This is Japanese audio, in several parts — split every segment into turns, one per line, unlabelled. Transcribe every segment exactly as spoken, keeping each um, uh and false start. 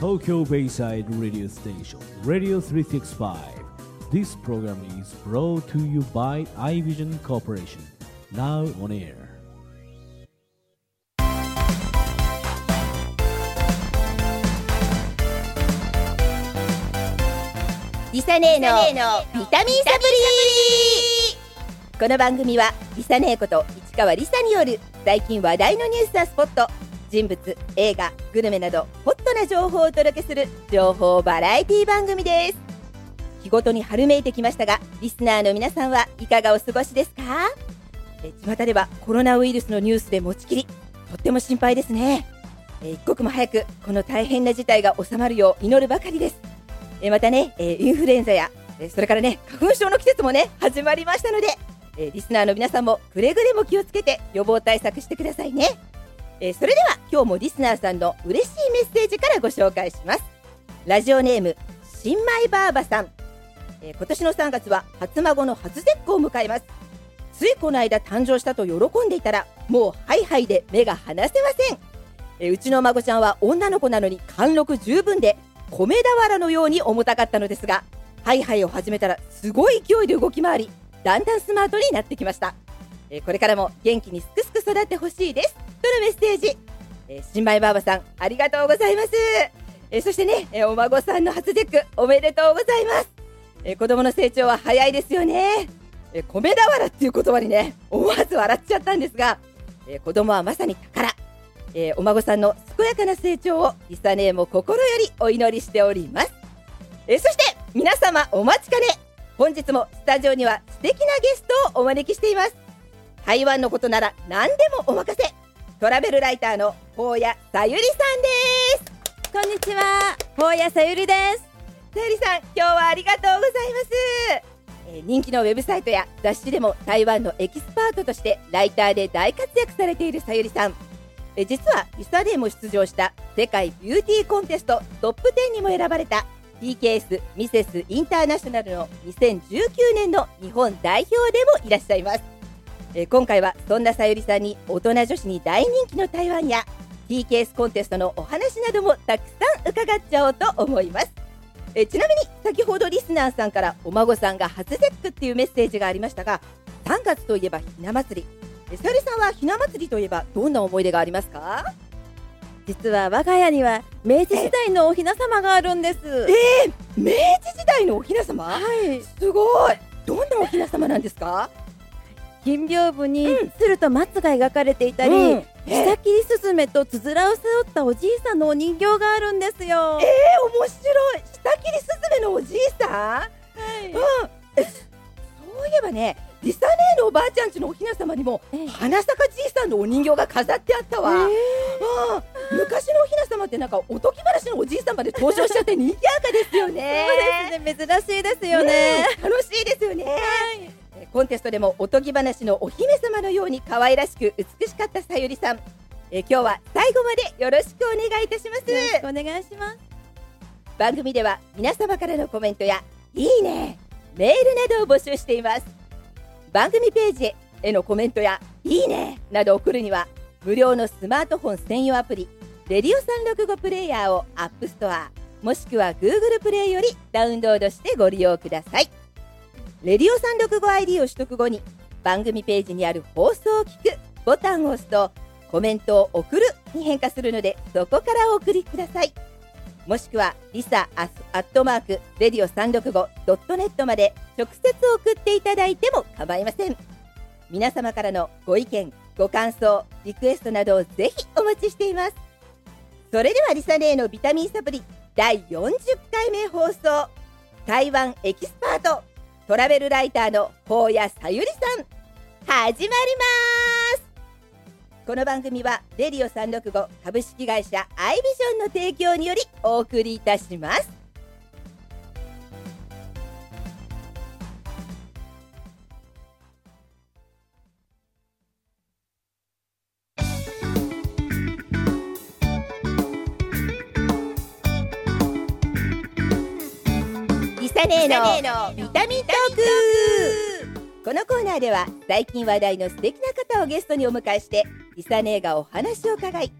Tokyo Bayside Radio Station Radio three sixty-five. This program is brought to you by iVision Corporation. Now on air.
リサネーのビタミンサプリ。この番組はリサネーこと市川リサによる最近話題のニュースやスポット、人物、映画、グルメなどホットな情報をお届けする情報バラエティ番組です。日ごとに春めいてきましたが、リスナーの皆さんはいかがお過ごしですか？え巷ではコロナウイルスのニュースで持ちきり、とっても心配ですね。え一刻も早くこの大変な事態が収まるよう祈るばかりです。えまたね、えインフルエンザやえそれからね、花粉症の季節もね始まりましたので、えリスナーの皆さんもくれぐれも気をつけて予防対策してくださいね。えそれでは今日もリスナーさんの嬉しいメッセージからご紹介します。ラジオネーム新米ばあばさん、え今年のさんがつは初孫の初節句を迎えます。ついこの間誕生したと喜んでいたら、もうハイハイで目が離せません。えうちの孫ちゃんは女の子なのに貫禄十分で米俵のように重たかったのですが、ハイハイを始めたらすごい勢いで動き回り、だんだんスマートになってきました。えー、これからも元気にすくすく育ってほしいですとのメッセージ。えー、新米ばあばさんありがとうございます。えー、そしてね、えー、お孫さんの初節句おめでとうございます。えー、子供の成長は早いですよね。えー、米俵っていう言葉にね思わず笑っちゃったんですが、えー、子供はまさに宝。えー、お孫さんの健やかな成長をリサネーも心よりお祈りしております。えー、そして皆様お待ちかね、本日もスタジオには素敵なゲストをお招きしています。台湾のことなら何でもお任せ、トラベルライターの宝谷さゆりさんです。
こんにちは、宝谷さゆりです。
さゆりさん、今日はありがとうございます。えー、人気のウェブサイトや雑誌でも台湾のエキスパートとしてライターで大活躍されているさゆりさん、え実はリサでも出場した世界ビューティーコンテストトップじゅうにも選ばれた ティーケーエス ミセスインターナショナルのにせんじゅうきゅうねんの日本代表でもいらっしゃいます。え今回はそんなさゆりさんに大人女子に大人気の台湾や ティーケーエス コンテストのお話などもたくさん伺っちゃおうと思います。えちなみに先ほどリスナーさんからお孫さんが初節句っていうメッセージがありましたが、さんがつといえばひな祭り。さゆりさんはひな祭りといえばどんな思い出がありますか？
実は我が家には明治時代のお雛様があるんです。
えー、明治時代のお雛様？
はい、
すごい。どんなお雛様なんですか？
金屏風に鶴と松が描かれていたり、うん、下切りすずめとつづらを背負ったおじいさんのお人形があるんですよ。
えー、面白い。下切りすずめのおじいさん？はい、うん、えそういえばね、リサネーのおばあちゃんちのお雛様にも、ええ、花咲かじいさんのお人形が飾ってあったわ。えー、あ昔のお雛様ってなんかおとぎ話のおじいさんまで登場しちゃって賑やかですよね。
そうですね、珍しいですよね。
うん、楽しいですよね。はい、コンテストでもおとぎ話のお姫様のように可愛らしく美しかったさゆりさん。え今日は最後までよろしくお願いいたします。
よろしくお願いします。
番組では皆様からのコメントやいいね、メールなどを募集しています。番組ページへのコメントやいいねなどを送るには、無料のスマートフォン専用アプリレディオさんろくごプレイヤーをアップストアもしくは Google プレイよりダウンロードしてご利用ください。レディオさんろくご アイディー を取得後に番組ページにある放送を聞くボタンを押すとコメントを送るに変化するので、そこからお送りください。もしくはリサアットマークレディオさんろくごドットネットまで直接送っていただいても構いません。皆様からのご意見ご感想リクエストなどをぜひお待ちしています。それではリサネーのビタミンサプリだいよんじゅっかいめ放送、台湾エキスパートトラベルライターの宝谷さゆりさん、始まります。この番組はレディオさんろくご株式会社アイビジョンの提供によりお送りいたします。リサネーのビタミントーク。このコーナーでは最近話題の素敵な方をゲストにお迎えしてリサネーがお話を伺い、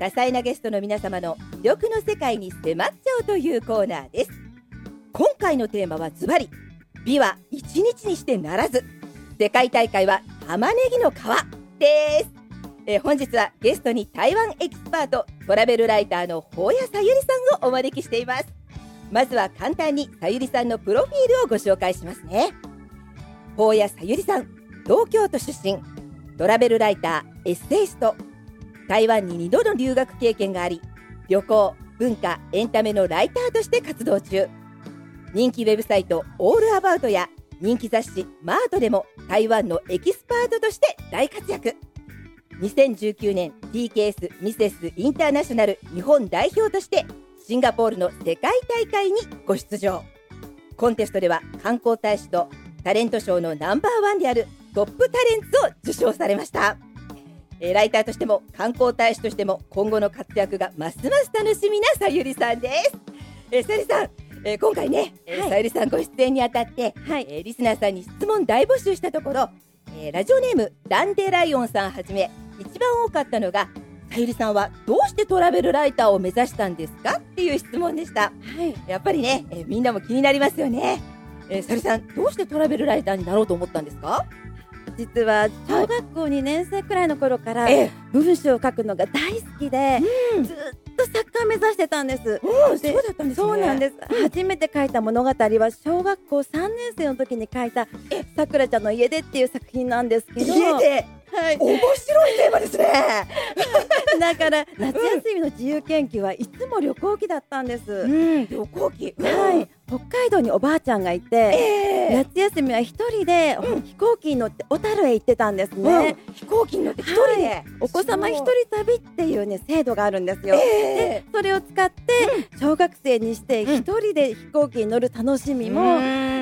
多彩なゲストの皆様の魅力の世界に迫っちゃおうというコーナーです。今回のテーマはズバリ、美は一日にしてならず、世界大会は玉ねぎの皮です。えー、本日はゲストに台湾エキスパート、トラベルライターの宝谷さゆりさんをお招きしています。まずは簡単にさゆりさんのプロフィールをご紹介しますね。宝谷さゆりさん、東京都出身、トラベルライター、エッセイスト、台湾ににどの留学経験があり、旅行、文化、エンタメのライターとして活動中。人気ウェブサイトオールアバウトや人気雑誌マートでも台湾のエキスパートとして大活躍。にせんじゅうきゅうねん ティーケーエス ミセスインターナショナル日本代表としてシンガポールの世界大会にご出場。コンテストでは観光大使とタレント賞のナンバーワンであるトップタレンツを受賞されました。ライターとしても観光大使としても今後の活躍がますます楽しみなさゆりさんです。えさゆりさん、えー、今回ね、はい、さゆりさんご出演にあたって、はい、えー、リスナーさんに質問大募集したところ、えー、ラジオネームダンデライオンさんはじめ一番多かったのが、さゆりさんはどうしてトラベルライターを目指したんですかっていう質問でした。はい、やっぱりね、えー、みんなも気になりますよね。えー、さゆりさん、どうしてトラベルライターになろうと思ったんですか？
実は小学校にねん生くらいの頃から文章を書くのが大好きで、うん、ずっと作家を目指してたんです。
うん、そうだったんですね。
そうなんです、うん、初めて書いた物語は小学校さんねん生の時に書いたさくらちゃんの家でっていう作品なんですけど、
家で、はい、面白いテーマですね。
だから夏休みの自由研究はいつも旅行記だったんです。うん、
旅行記、
うん、はい、北海道におばあちゃんがいて、えー、夏休みは一人で、うん、飛行機に乗って小樽へ行ってたんですね。
うん、飛行機に乗って一人で、はい、
お子様一人旅っていうね制度があるんですよ。えー、でそれを使って、うん、小学生にして一人で飛行機に乗る楽しみも、うん、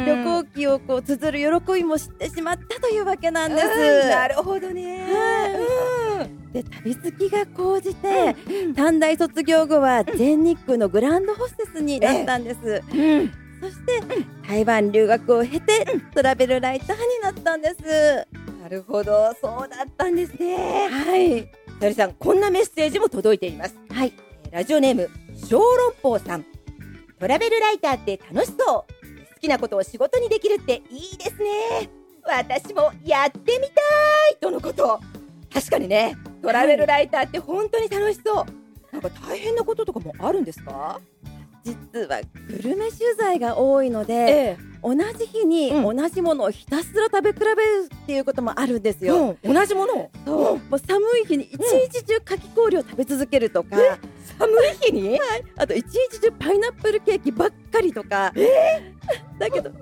旅行記をこう綴る喜びも知ってしまったというわけなんです。
うん、なるほどね。
はい、うん、で旅好きが高じて、うん、短大卒業後は全日空のグランドホステスになったんです。うん、そして、うん、台湾留学を経て、うん、トラベルライターになったんです。
なるほど、そうだったんですね。
はい。
さゆりさん、こんなメッセージも届いています。
はい。
ラジオネーム小籠包さん、トラベルライターって楽しそう、好きなことを仕事にできるっていいですね。私もやってみたいとのこと。確かにね、トラベルライターって本当に楽しそう。はい、なんか大変なこととかもあるんですか？
実はグルメ取材が多いので、ええ、同じ日に同じものをひたすら食べ比べるっていうこともあるんですよ。
うん、同じもの、
そう、うん、もう寒い日に一日中かき氷を食べ続けるとか、うん、
寒い日に、
はい、あと一日中パイナップルケーキばっかりとか、
え
ー、だけど、うん、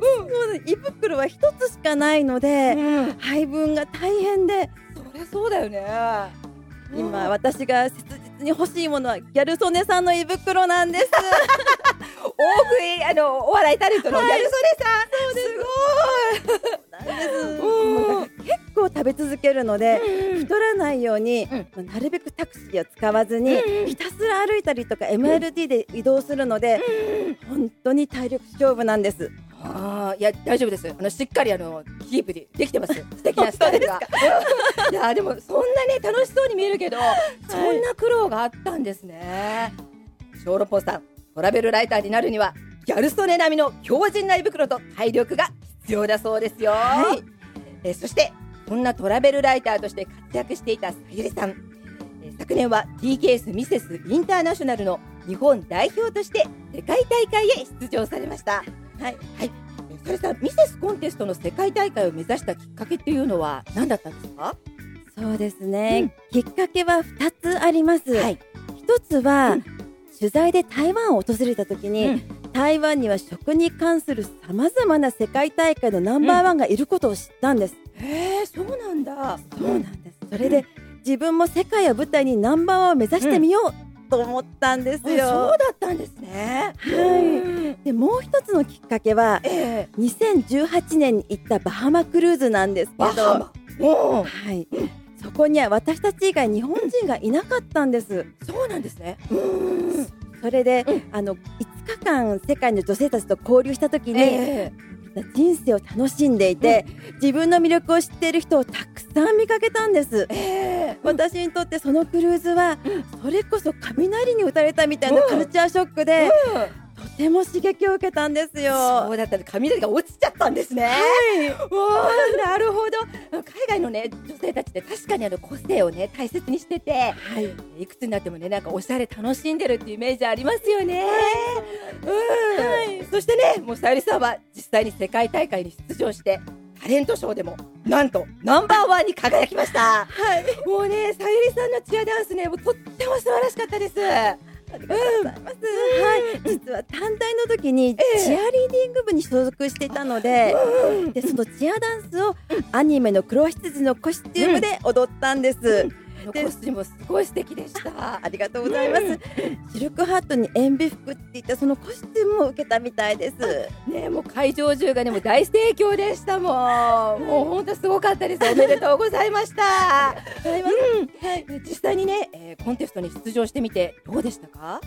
胃袋は一つしかないので、うん、配分が大変で。
そりゃそうだよね。
今、うん、私が切実に欲しいものはギャル曽根さんの胃袋なんです。
大食いあのお笑いタレントのギャル曽根さん、
はい、すごい。そうなんです。結構食べ続けるので、うん、太らないように、うん、なるべくタクシーを使わずに、うん、ひたすら歩いたりとか エムエルティー で移動するので、うん、本当に体力勝負なんです。
ああ、いや大丈夫です。あのしっかりあのキープでできてます。素敵なスタイルが。いやでもそんなね楽しそうに見えるけど、はい、そんな苦労があったんですね。小籠包さん、トラベルライターになるにはギャル曽根並みの強靭な胃袋と体力が必要だそうですよ。はい、えそしてそんなトラベルライターとして活躍していたさゆりさん、え昨年は ティーケーエス ミセスインターナショナルの日本代表として世界大会へ出場されました。はい、はい、さゆりさん、ミセスコンテストの世界大会を目指したきっかけっていうのは何だったんですか？
そうですね、うん、きっかけはふたつあります。はい、ひとつは、うん、取材で台湾を訪れた時に、うん、台湾には食に関するさまざまな世界大会のナンバーワンがいることを知ったんです。
うん、へー、そうなんだ。
そうなんです。それで、うん、自分も世界を舞台にナンバーワンを目指してみよう、うんと思ったんですよ。
そうだったんですね。
はい。でもう一つのきっかけは、えー、にせんじゅうはちねんに行ったバハマクルーズなんですけど、はい。そこには私たち以外日本人がいなかったんです。
うん、そうなんですね。
うん。それで、うん、あのいつかかん世界の女性たちと交流した時に、えー、ビな人生を楽しんでいて、うん、自分の魅力を知っている人をたくさん見かけたんです、えー、私にとってそのクルーズは、うん、それこそ雷に打たれたみたいなカルチャーショックで、うんうんとても刺激を受けたんですよ。
そうだった、雷が落ちちゃったんですね。はい、おなるほど。海外のね女性たちって確かにあの個性をね大切にしてて、はい、いくつになってもねなんかおしゃれ楽しんでるっていうイメージありますよね。うん、はい、そしてねもうさゆりさんは実際に世界大会に出場してタレントショーでもなんとナンバーワンに輝きました。はい、もうねさゆりさんのチアダンスねもうとっても素晴らしかったです。
ありがとうございます、うんはい、実は短大の時にチアリーディング部に所属していたので、えー、でそのチアダンスをアニメの黒羊のコスチュームで踊ったんです、うん
コスチュームすごい素敵でした。
あ, ありがとうございます、うん、シルクハットに塩ビ服っていったそのコスチュームを受けたみたいです
ね。もう会場中がねもう大盛況でしたもん。もう本当すごかったです。おめでとうございました。うんはい、実際にね、えー、コンテストに出場してみてどうでしたか？
はい、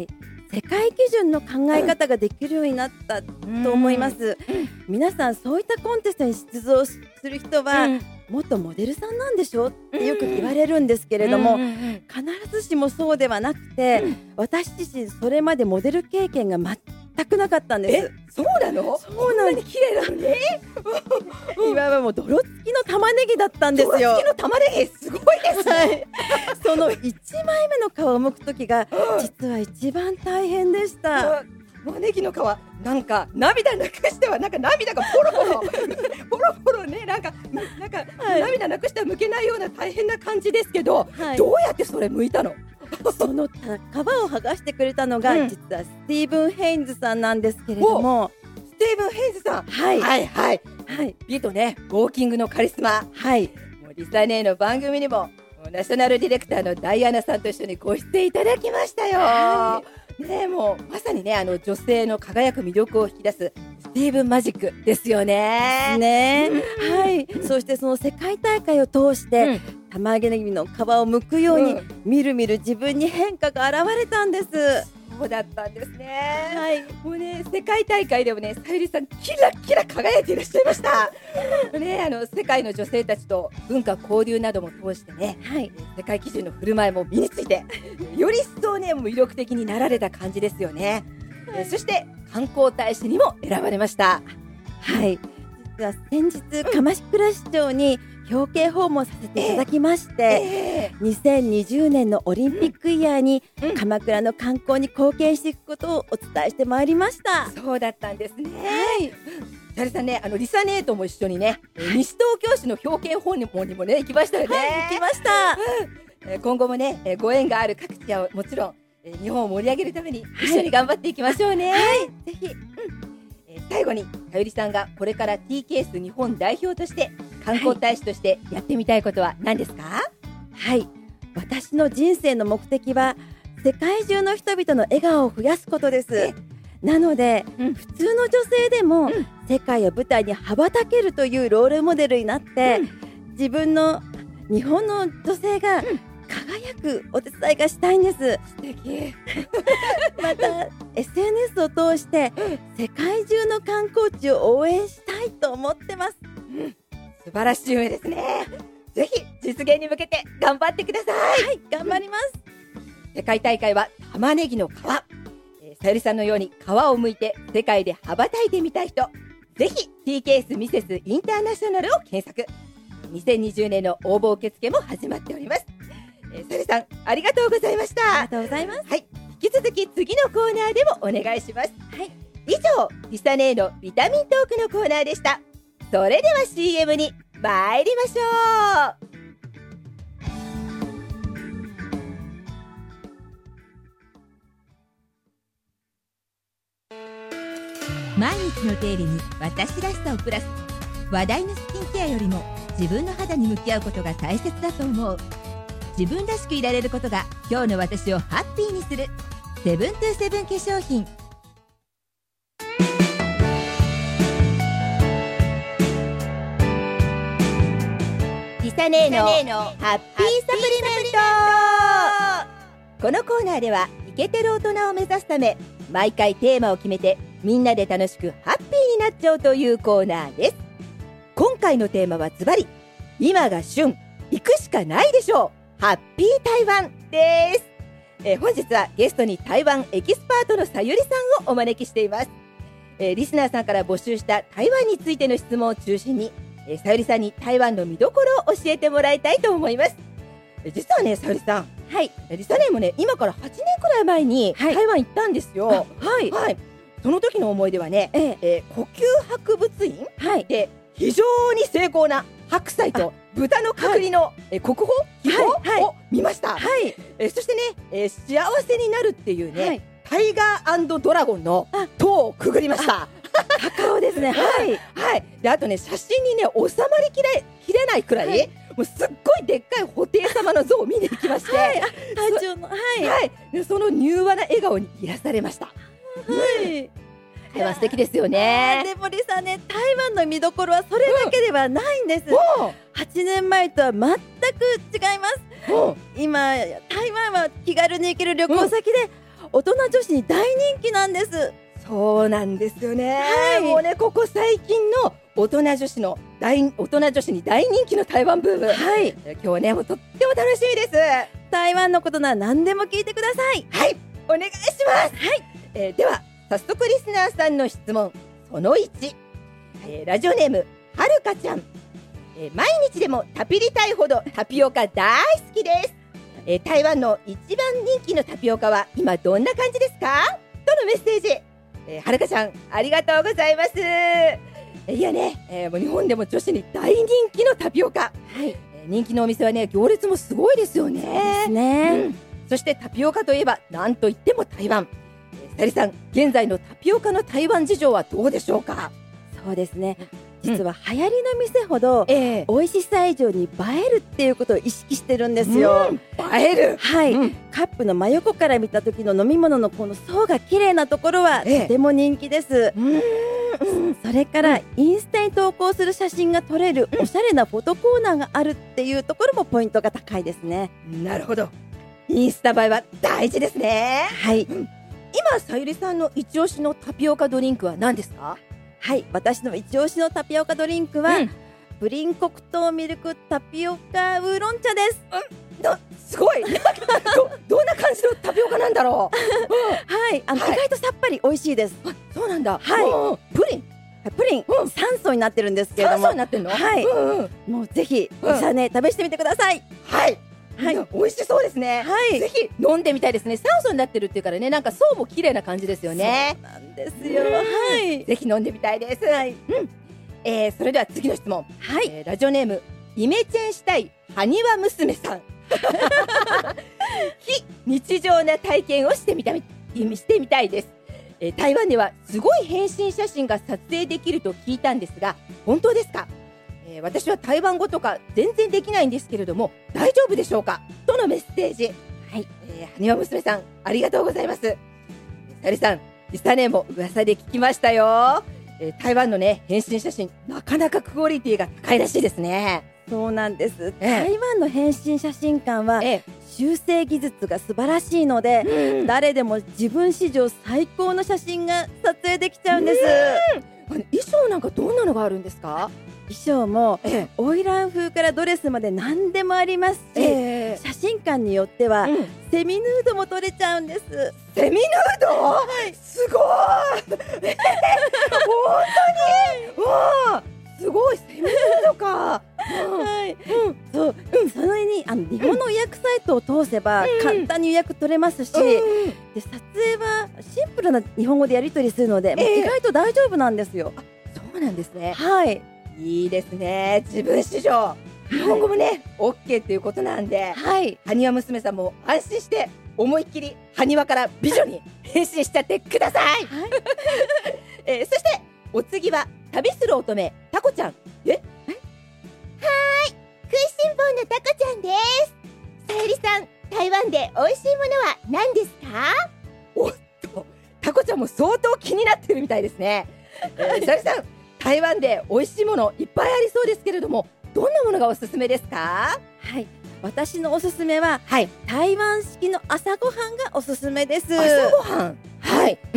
世界基準の考え方ができるようになったと思います、うん、皆さんそういったコンテストに出場する人は、うん元モデルさんなんでしょってよく言われるんですけれども、うんうんうん、必ずしもそうではなくて、うん、私自身それまでモデル経験が全くなかったんです。
え、そうなの？
そうなんです。綺麗なのねいわばもう泥付きの玉ねぎだったんですよ。
泥付きの玉ねぎすごいですね、はい、
そのいちまいめの皮を剥く時が実は一番大変でした、うん
玉ねぎの皮なんか涙なくしてはなんか涙がポロポロポロポロねなんかなんか、はい、涙なくしては剥けないような大変な感じですけど、はい、どうやってそれ剥いたの？
その皮を剥がしてくれたのが、うん、実はスティーブン・ヘインズさんなんですけれども、
スティーブン・ヘインズさん、
はい、
はいはいはい美とねウォーキングのカリスマ、はいもうリサネーの番組にもナショナルディレクターのダイアナさんと一緒にご出演いただきましたよ、はいね、もうまさにねあの女性の輝く魅力を引き出すスティーブンマジックですよね。
ね、うん、はい。そしてその世界大会を通して、うん、玉ねぎの皮を剥くように、うん、みるみる自分に変化が現れたんです。
そうだったんですね。はい。もうね世界大会でもねさゆりさんキラキラ輝いていらっしゃいました。ねあの世界の女性たちと文化交流なども通してね、はい、世界基準の振る舞いも身についてより一層ね魅力的になられた感じですよね。はい、そして観光大使にも選ばれました。
はい。実は先日鎌倉市長に表敬訪問させていただきまして、えーえー、にせんにじゅうねんのオリンピックイヤーに鎌倉の観光に貢献していくことをお伝えしてまいりました。
そうだったんですね。はい。さゆりさんねあのリサネートも一緒にね、はい、西東京市の表敬訪問にもね行きましたよね。
はい、行きました、
うん、今後もねご縁がある各地はもちろん日本を盛り上げるために一緒に頑張っていきましょうね。
はい、はい、ぜひ、うん
えー、最後にさゆりさんがこれから ティーケーエス 日本代表として観光大使としてやってみたいことは何ですか？
はい、私の人生の目的は世界中の人々の笑顔を増やすことです。なので、うん、普通の女性でも、うん、世界を舞台に羽ばたけるというロールモデルになって、うん、自分の日本の女性が、うん輝くお手伝いがしたいんです。素
敵
また エスエヌエス を通して世界中の観光地を応援したいと思ってます、
うん、素晴らしい夢ですね。ぜひ実現に向けて頑張ってください。
はい、頑張ります。
世界大会は玉ねぎの皮、えー、さゆりさんのように皮を剥いて世界で羽ばたいてみたい人ぜひ ティーケーエス ミセスインターナショナルを検索。にせんにじゅうねんの応募受付も始まっております。さゆりさんありがとうございました。
ありがとうございます。
はい、引き続き次のコーナーでもお願いします。はい、以上リサネーのビタミントークのコーナーでした。それでは シーエム に参りましょう。
毎日の手入れに私らしさをプラス。話題のスキンケアよりも自分の肌に向き合うことが大切だと思う。自分らしくいられることが今日の私をハッピーにする。セブントゥーセブン化粧品。
リサネーのハッピーサプリメント。このコーナーではイケてる大人を目指すため毎回テーマを決めてみんなで楽しくハッピーになっちゃうというコーナーです。今回のテーマはズバリ、今が旬、行くしかないでしょう、ハッピー台湾です。えー、本日はゲストに台湾エキスパートのさゆりさんをお招きしています。えー、リスナーさんから募集した台湾についての質問を中心に、えー、さゆりさんに台湾の見どころを教えてもらいたいと思います。えー、実はね、さゆりさん、はい、リサネもね、今からはちねんくらい前に台湾行ったんですよ。はい、はい、その時の思い出はね、えーえー、呼吸博物院、はい、で非常に精巧な白菜と豚の角煮の、はい、えー、国宝秘宝を見ました。はい、えー、そしてね、えー、幸せになるっていうね、はい、タイガー&ドラゴンの塔をくぐりました。
高尾ですね。
はい、はい、であとね、写真にね収まりきれきれないくらい、はい、もうすっごいでっかい布袋様の像を見に行きまして、はい、
隊長の、はい、
はい、でその柔和な笑顔に癒されました。はい、台湾素敵ですよね。
でもリサね、台湾の見どころはそれだけではないんです。うん、はちねんまえとは全く違います。うん、今台湾は気軽に行ける旅行先で、うん、大人女子に大人気なんです。
そうなんですよね。はい、もうね、ここ最近の大人女子の大大人女子に大人気の台湾ブーム。はい、今日ね、もうとっても楽しみです。
台湾のことなら何でも聞いてください。
はい、お願いします。はい、えー、では早速リスナーさんの質問そのいち、えー、ラジオネームはるかちゃん、えー、毎日でもタピりたいほどタピオカ大好きです。えー、台湾の一番人気のタピオカは今どんな感じですかとのメッセージ。えー、はるかちゃん、ありがとうございます。えー、いやね、えー、もう日本でも女子に大人気のタピオカ、はい、えー、人気のお店はね、行列もすごいですよね。そうですね、うん、そしてタピオカといえばなんといっても台湾。えー、さゆりさん、現在のタピオカの台湾事情はどうでしょうか？
そうですね、実は流行りの店ほど、うん、えー、美味しさ以上に映えるっていうことを意識してるんですよ。うん、
映える、
はい、うん、カップの真横から見た時の飲み物のこの層が綺麗なところは、えー、とても人気です。うん、それから、うん、インスタに投稿する写真が撮れるおしゃれなフォトコーナーがあるっていうところもポイントが高いですね。
なるほど、インスタ映えは大事ですね。
はい、うん、
今さゆりさんの一押しのタピオカドリンクは何ですか？
はい、私の一押しのタピオカドリンクは、うん、プリン黒糖ミルクタピオカウーロン茶です。
うん、なすごいど, どんな感じのタピオカなんだろう。
うん、はい、あの、はい、意外とさっぱり美味しいです。
あ、そうなんだ。
はい、
うん、プリン
プリン、うん、さん層になってるんですけれども、
さん層になってるの？
はい、うんうん、もうぜひ、うん、さあね、試してみてください。
はい、はい、美味しそうですね。はい、ぜひ飲んでみたいですね。さん層になってるっていうからね、なんか層も綺麗な感じですよね。
そうなんですよ。はい、
ぜひ飲んでみたいです。はい、うん、えー、それでは次の質問。はい、えー、ラジオネームイメチェンしたいはにわ娘さん。非日常な体験をしてみたいしてみたいです。えー、台湾ではすごい変身写真が撮影できると聞いたんですが、本当ですか？えー、私は台湾語とか全然できないんですけれども、大丈夫でしょうか？とのメッセージ。はい、えー、はにわ娘さん、ありがとうございます。さゆりさん、リサネも噂で聞きましたよ。えー、台湾のね、変身写真、なかなかクオリティが高いらしいですね。
そうなんです。えー、台湾の変身写真館は、えー、修正技術が素晴らしいので、うん、誰でも自分史上最高の写真が撮影できちゃうんです。
うん、衣装なんかどんなのがあるんですか？
衣装も、ええ、花魁風からドレスまで何でもありますし、ええ、写真館によっては、うん、セミヌードも撮れちゃうんです。
セミヌード、はい、すごい、えー、本当に、わー、すごい、セミヌードか。うん、はい、
うん、そう、うん、それにあの日本の予約サイトを通せば、うん、簡単に予約取れますし、うん、で撮影はシンプルな日本語でやり取りするので、えー、意外と大丈夫なんですよ。
あ、そうなんですね。
はい、
いいですね。自分史上日本語もね、はい、OK っていうことなんで、はい、はにわ娘さんも安心して思いっきりはにわから美女に変身しちゃってください。はい、えー、そしてお次は旅する乙女タコちゃん。ええ、
はーい、食いしん坊のタコちゃんです。さゆりさん、台湾で美味しいものは何ですか？
おっと、タコちゃんも相当気になってるみたいですね。えー、さゆりさん、台湾で美味しいものいっぱいありそうですけれども、どんなものがおすすめですか？
はい、私のおすすめは、はい、台湾式の朝ごはんがおすすめです。
朝ごはん、はい、うん、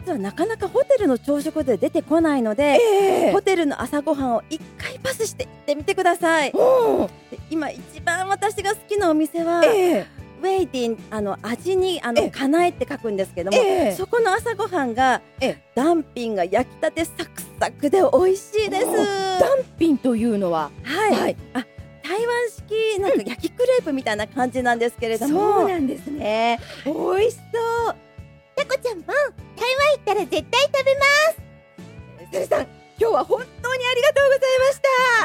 実はなかなかホテルの朝食で出てこないので、
えー、
ホテルの朝ごはんを一回パスして行ってみてください。で今一番私が好きなお店は、
えー、
ウェイティン、あの味にあのかなえって書くんですけども、
えー、
そこの朝ごはんが、
えー、
ダンピンが焼きたてサクサクで美味しいです。
ダンピンというのは、
はい、はい、あ台湾式なんか焼きクレープみたいな感じなんですけれども、
そうなんですね。美味しそう。
タコちゃんも台湾行ったら絶対食べます。
さゆりさん、今日は本当にありがとうございました。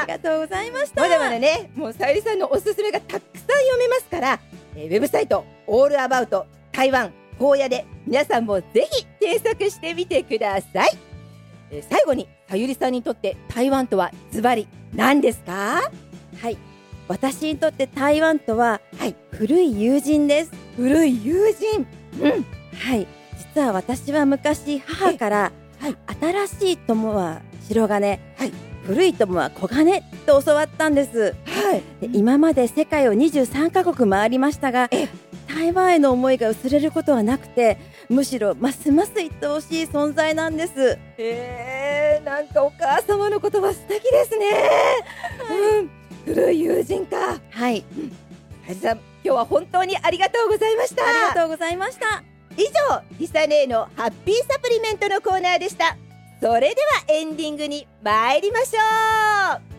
ありがとうございました。
まだまだね、もうさゆりさんのおすすめがたくさん読めますから、えー、ウェブサイトオールアバウト台湾荒野で皆さんもぜひ検索してみてください。えー、最後にさゆりさんにとって台湾とはズバリ何ですか？
はい、私にとって台湾とは、はい、古い友人です。
古い友人。うん。
はい。実は私は昔母から、はい、新しい友は白金、はい、古い友は小金と教わったんです。はい。で今まで世界をにじゅうさんカ国回りましたが、台湾への思いが薄れることはなくて、むしろますます愛おしい存在なんです。
えー、なんかお母様の言葉素敵ですね。はい、うん。古い友人か。
はい。
はじさん、今日は本当にありがとうございました。
ありがとうございました。
以上、リサ姉のハッピーサプリメントのコーナーでした。それではエンディングに参りましょう。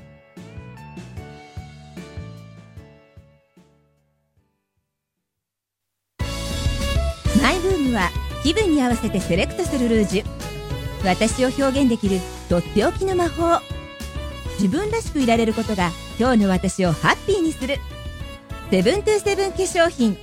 マイブームは気分に合わせてセレクトするルージュ。私を表現できるとっておきの魔法。自分らしくいられることが今日の私をハッピーにする。セブントゥーセブン化粧品。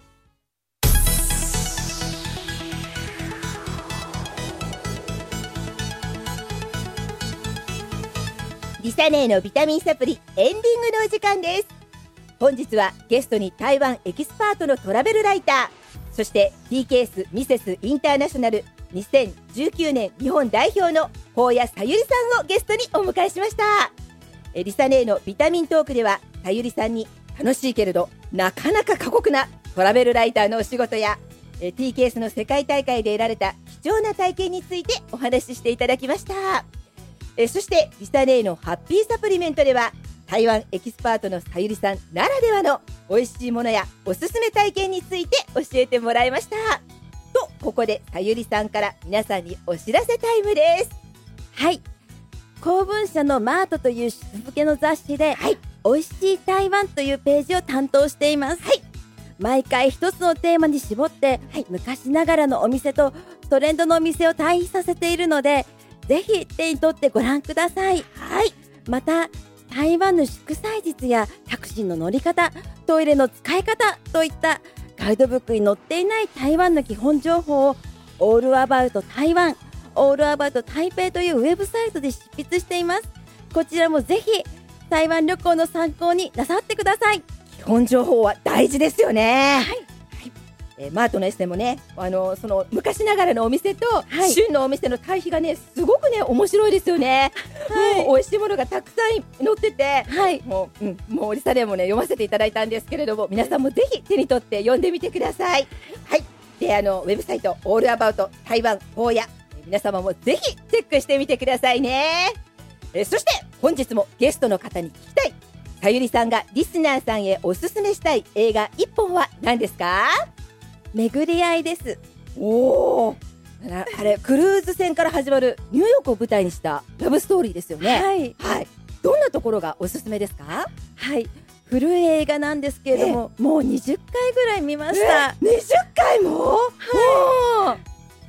リサ姉のビタミンサプリエンディングのお時間です。本日はゲストに台湾エキスパートのトラベルライター、そして ティーケーエス ミセスインターナショナルにせんじゅうきゅうねん日本代表の宝谷さゆりさんをゲストにお迎えしました。えリサ姉のビタミントークでは、さゆりさんに楽しいけれどなかなか過酷なトラベルライターのお仕事やえ ティーケーエス の世界大会で得られた貴重な体験についてお話ししていただきました。えそしてリサ姉のハッピーサプリメントでは、台湾エキスパートのさゆりさんならではの美味しいものやおすすめ体験について教えてもらいましたと、ここでさゆりさんから皆さんにお知らせタイムです。
はい、公文社のマートという主付けの雑誌で、はい、美味しい台湾というページを担当しています。はい、毎回一つのテーマに絞って、はい、昔ながらのお店とトレンドのお店を対比させているので、ぜひ手に取ってご覧ください。はい、また台湾の祝祭日やタクシーの乗り方、トイレの使い方といったガイドブックに載っていない台湾の基本情報をオールアバウト台湾、オールアバウト台北というウェブサイトで執筆しています。こちらもぜひ台湾旅行の参考になさってください。
基本情報は大事ですよね。はい、えー、マートのエッセイもね、あのその昔ながらのお店と、はい、旬のお店の対比がね、すごくね面白いですよね。はい、もう美味しいものがたくさん載ってて、はい、もう、うん、もうリサ姉もね読ませていただいたんですけれども、皆さんもぜひ手に取って読んでみてください。はい、であのウェブサイトオールアバウト台湾宝谷、皆様もぜひチェックしてみてくださいね。えー、そして本日もゲストの方に聞きたい、さゆりさんがリスナーさんへおすすめしたい映画一本は何ですか？
巡り合いです。
おー、あれクルーズ船から始まるニューヨークを舞台にしたラブストーリーですよね。はい、はい、どんなところがおすすめですか？
はい、古い映画なんですけれども、もうにじゅっかいぐらい見ました。
にじゅっかいも？
はい、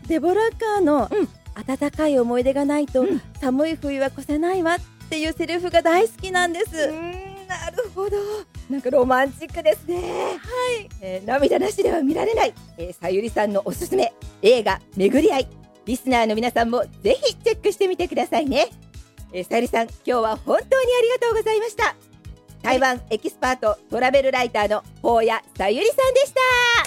デボラ・カーの、うん、温かい思い出がないと、うん、寒い冬は越せないわっていうセリフが大好きなんです。
うーん、なるほど、なんかロマンチックですね。はい、えー、涙なしでは見られない、えー、さゆりさんのおすすめ映画巡り合い、リスナーの皆さんもぜひチェックしてみてくださいね。えー、さゆりさん、今日は本当にありがとうございました。台湾エキスパートトラベルライターの宝谷さゆりさんでした。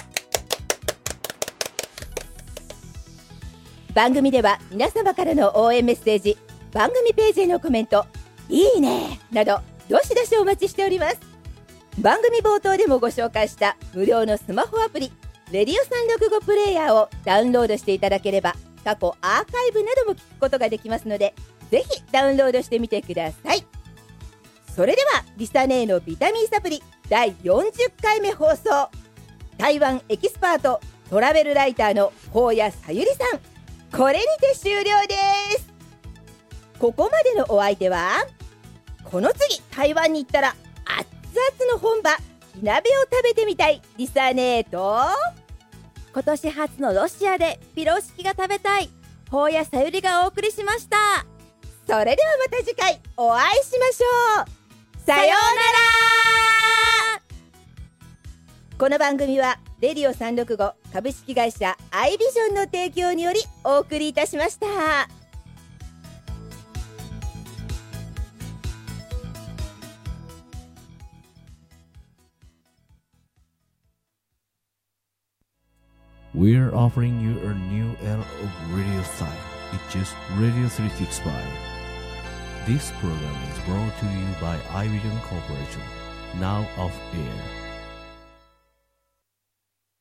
番組では皆様からの応援メッセージ、番組ページへのコメント、いいねなどどしどしお待ちしております。番組冒頭でもご紹介した無料のスマホアプリレディオさんろくごプレイヤーをダウンロードしていただければ、 過去アーカイブなども聞くことができますので、ぜひダウンロードしてみてください。それではリサネーのビタミンサプリだいよんじゅっかいめ放送、台湾エキスパートトラベルライターの高野さゆりさん、これにて終了です。ここまでのお相手は、この次台湾に行ったら熱々の本場火鍋を食べてみたいリサネーと、
今年初のロシアでピロシキが食べたい高野さゆりがお送りしました。
それではまた次回お会いしましょう。さようなら。この番組はレディオさんろくご株式会社アイビジョンの提供によりお送りいたしました。
We're offering you a new era of radio style. It's just Radio three sixty-five. This program is brought to you by iVision Corporation. Now off air.